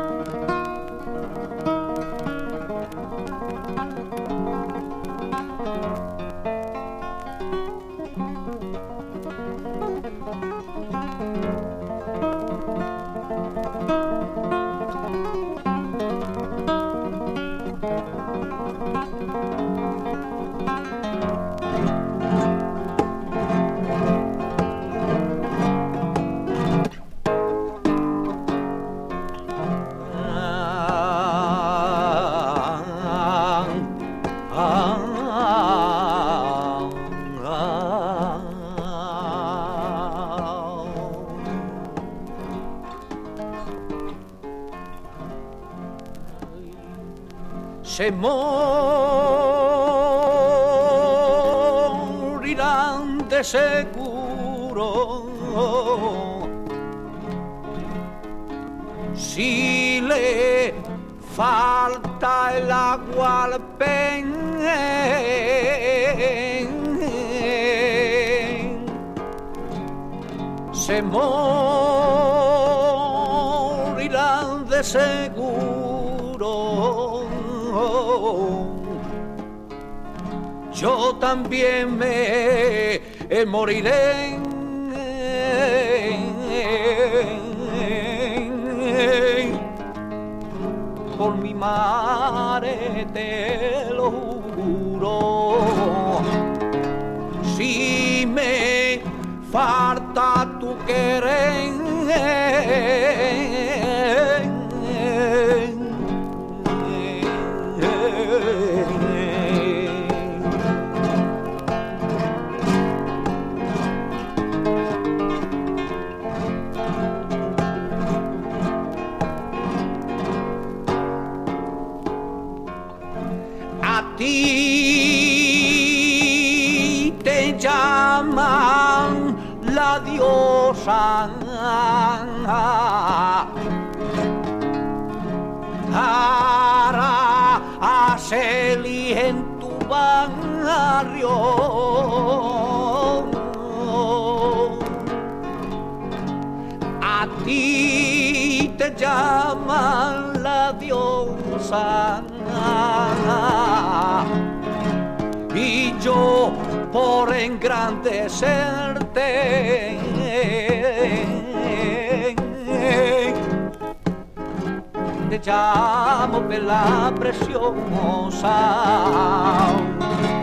Se morirán de seguro si le falta el agua al pen. Se morirán de seguro. Yo también me moriré por mi madre, te lo juro. Si me falta tu querer, a ti te llaman la diosa, Araceli en tu barrio. A ti te llaman la diosa y yo por engrandecerte te llamo bella preciosa.